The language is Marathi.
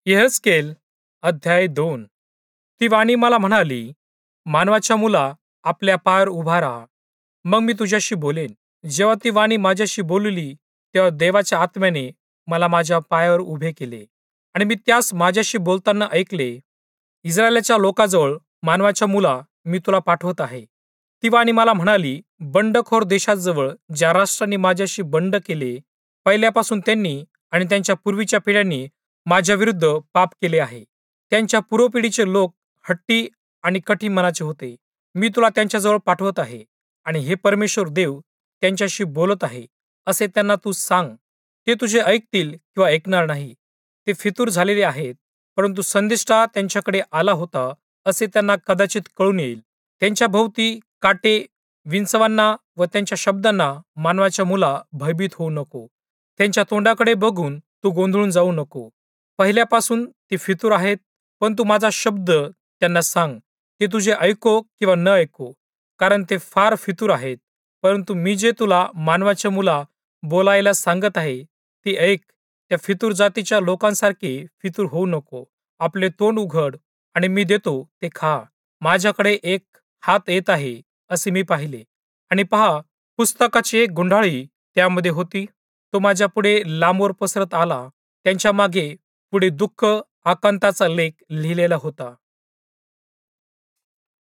यहेजकेल अध्याय 2. ती वाणी मला म्हणाली, मानवाच्या मुला, आपल्या पायावर उभा राहा, मग मी तुझ्याशी बोलेन. जेव्हा ती वाणी माझ्याशी बोलली, तेव्हा देवाच्या आत्म्याने मला माझ्या पायावर उभे केले आणि मी त्यास माझ्याशी बोलताना ऐकले. इस्रायलच्या लोकांजवळ, मानवाच्या मुला, मी तुला पाठवत आहे. ती वाणी मला म्हणाली, बंडखोर देशाजवळ, ज्या राष्ट्रांनी माझ्याशी बंड केले, पहिल्यापासून त्यांनी आणि त्यांच्या पूर्वीच्या पिढ्यांनी माझ्या विरुद्ध पाप केले आहे. त्यांच्या पूर्वपिढीचे लोक हट्टी आणि कठी मनाचे होते. मी तुला त्यांच्याजवळ पाठवत आहे आणि हे परमेश्वर देव त्यांच्याशी बोलत आहे असे त्यांना तू सांग. ते तुझे ऐकतील किंवा ऐकणार नाही. ते फितूर झालेले आहेत, परंतु संदेष्टा त्यांच्याकडे आला होता असे त्यांना कदाचित कळून येईल. त्यांच्या भोवती काटे विंचवांना व त्यांच्या शब्दांना, मानवाच्या मुला, भयभीत होऊ नको. त्यांच्या तोंडाकडे बघून तू गोंधळून जाऊ नको. पहिल्यापासून ते फितूर आहेत, पण तू माझा शब्द त्यांना सांग. ते तुझे ऐको किंवा न ऐको, कारण ते फार फितूर आहेत. परंतु मी जे तुला, मानवाच्या मुला, बोलायला सांगत आहे ती ऐक. त्या फितूर जातीच्या लोकांसारखे फितूर होऊ नको. आपले तोंड उघड आणि मी देतो ते खा. माझ्याकडे एक हात येत आहे असे मी पाहिले, आणि पहा, पुस्तकाची एक गुंडाळी त्यामध्ये होती. तो माझ्या पुढे लांबवर पसरत आला. त्यांच्या मागे पुढे दुःख, आकांताचा लेख लिहिलेला होता.